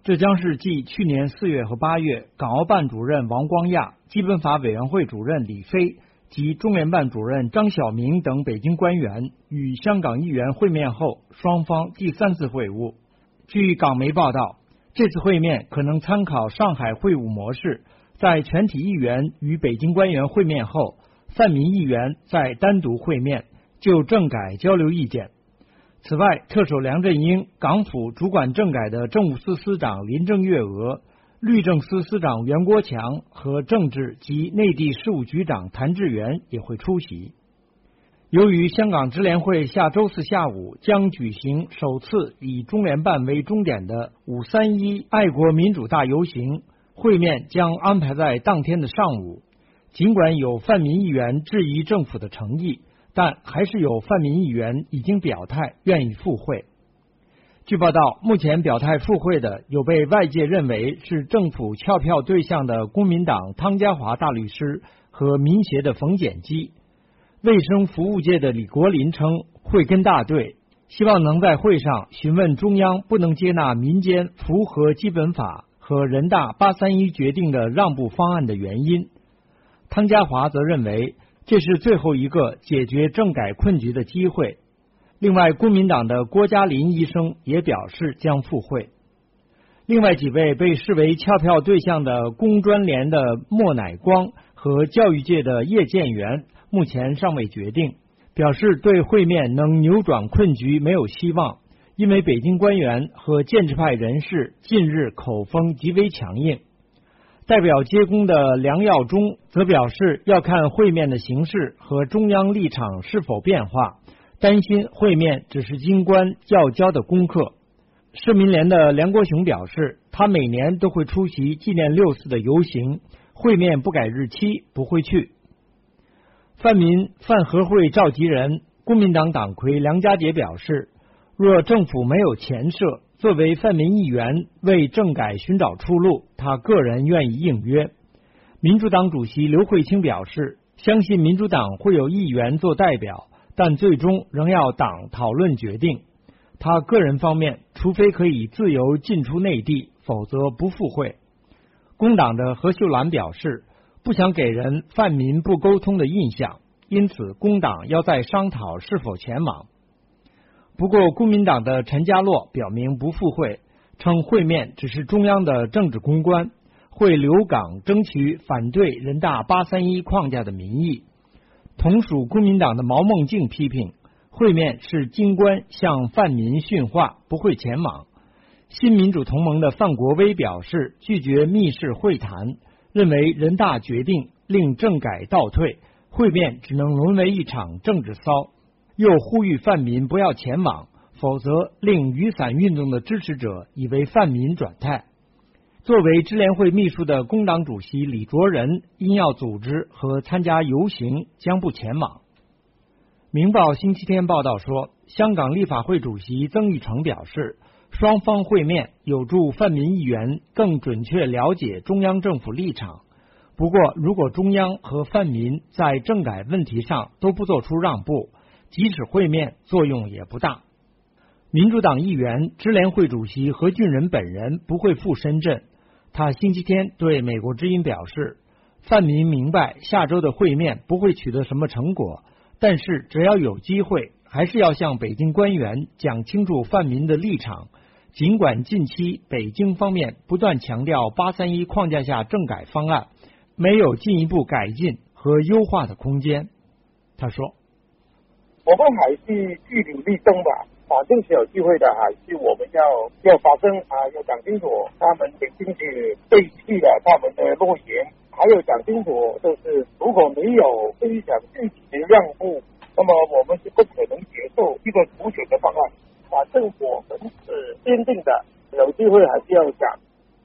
这将是继去年4月和8月，港澳办主任王光亚、基本法委员会主任李飞及中联办主任张晓明等北京官员与香港议员会面后，双方第3次会晤。据港媒报道，这次会面可能参考上海会晤模式，在全体议员与北京官员会面后，泛民议员再单独会面，就政改交流意见。此外，特首梁振英、港府主管政改的政务司司长林郑月娥、律政司司长袁国强和政治及内地事务局长谭志源也会出席。由于香港支联会下周4下午将举行首次以中联办为终点的531爱国民主大游行，会面将安排在当天的上午。尽管有泛民议员质疑政府的诚意，但还是有泛民议员已经表态愿意赴会。据报道，目前表态赴会的有被外界认为是政府撬票对象的公民党汤家骅大律师和民协的冯检基。卫生服务界的李国麟称会跟大队，希望能在会上询问中央不能接纳民间符合基本法和人大831决定的让步方案的原因。汤家骅则认为这是最后一个解决政改困局的机会。另外，公民党的郭嘉林医生也表示将赴会。另外几位被视为撬票对象的工专联的莫乃光和教育界的叶建源目前尚未决定，表示对会面能扭转困局没有希望，因为北京官员和建制派人士近日口风极为强硬。代表接工的梁耀忠则表示要看会面的形势和中央立场是否变化，担心会面只是京官要交的功课。社民联的梁国雄表示，他每年都会出席纪念6·4的游行，会面不改日期不会去。泛民泛合会召集人公民党党魁梁家杰表示，若政府没有前设，作为泛民议员为政改寻找出路，他个人愿意应约。民主党主席刘慧卿表示，相信民主党会有议员做代表，但最终仍要党讨论决定。他个人方面，除非可以自由进出内地，否则不赴会。工党的何秀兰表示，不想给人泛民不沟通的印象，因此工党要再商讨是否前往。不过，公民党的陈家洛表明不赴会，称会面只是中央的政治公关，会留港争取反对人大831框架的民意。同属公民党的毛孟静批评，会面是京官向泛民训话，不会前往。新民主同盟的范国威表示拒绝密室会谈，认为人大决定令政改倒退，会面只能沦为一场政治骚。又呼吁泛民不要前往，否则令雨伞运动的支持者以为泛民转态。作为支联会秘书的工党主席李卓人因要组织和参加游行，将不前往。明报星期天报道说，香港立法会主席曾钰成表示，双方会面有助泛民议员更准确了解中央政府立场。不过，如果中央和泛民在政改问题上都不做出让步，即使会面作用也不大。民主党议员支联会主席何俊仁本人不会赴深圳，他星期天对美国之音表示，泛民明白下周的会面不会取得什么成果，但是只要有机会，还是要向北京官员讲清楚泛民的立场。尽管近期北京方面不断强调831框架下政改方案没有进一步改进和优化的空间。他说， 我们还是据理力争吧，反正是有机会的，还是我们要发声啊，要讲清楚他们北京是背弃了他们的诺言，还有讲清楚就是如果没有非常具体的让步，那么我们是不可能接受一个普选的方案。反正我们是坚定的，有机会还是要讲。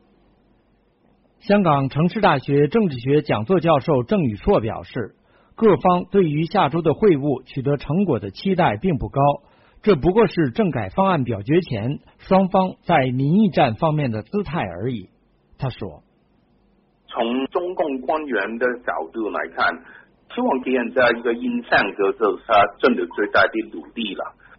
香港城市大学政治学讲座教授郑宇硕表示，各方对于下周的会晤取得成果的期待并不高，这不过是政改方案表决前双方在民意战方面的姿态而已。他说， 从中共官员的角度来看，希望给人家一个印象就是他真的最大的努力了，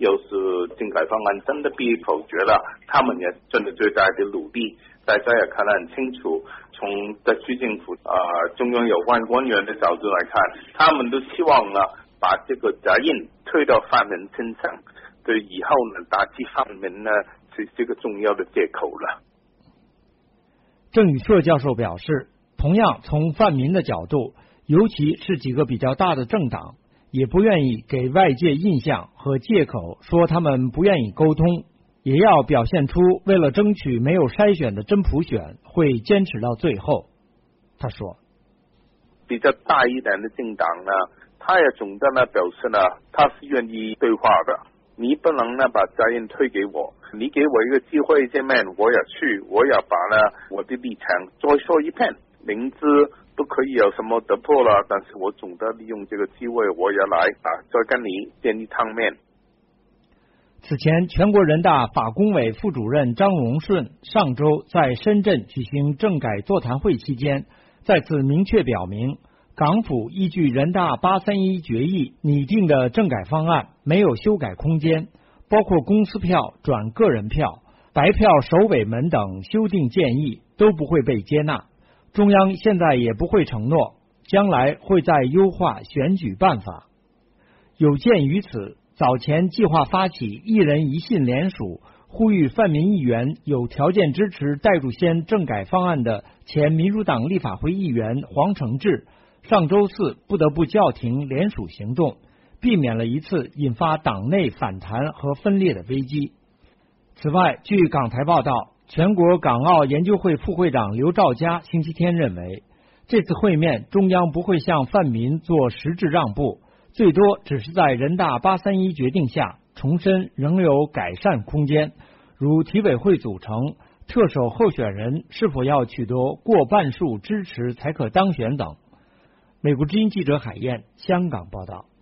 要是政改方案真的被否决了，他们也真的最大的努力。大家也看得很清楚，从特区政府中央有关官员的角度来看，他们都希望把这个责任推到泛民身上，对以后呢打击泛民呢是这个重要的借口了。 郑宇硕教授表示，同样从泛民的角度，尤其是几个比较大的政党，也不愿意给外界印象和借口说他们不愿意沟通，也要表现出为了争取没有筛选的真普选会坚持到最后。他说， 比较大一点的政党呢，他也总的呢表示呢他是愿意对话的，你不能呢把责任推给我，你给我一个机会见面，我也去，我也把呢我的立场再说一遍，明知不可以有什么突破了，但是我总的利用这个机会我也来再跟你见一趟面。 此前，全国人大法工委副主任张荣顺上周在深圳举行政改座谈会期间，再次明确表明，港府依据人大831决议拟定的政改方案没有修改空间，包括公司票转个人票、白票首尾门等修订建议都不会被接纳。中央现在也不会承诺将来会再优化选举办法。有鉴于此，早前计划发起一人一信联署，呼吁泛民议员有条件支持戴柱先政改方案的前民主党立法会议员黄成智，上周四不得不叫停联署行动，避免了一次引发党内反弹和分裂的危机。此外，据港台报道，全国港澳研究会副会长刘兆佳星期天认为，这次会面中央不会向泛民做实质让步，最多只是在人大831决定下重申仍有改善空间，如体委会组成、特首候选人是否要取得过半数支持才可当选等。美国之音记者海燕香港报道。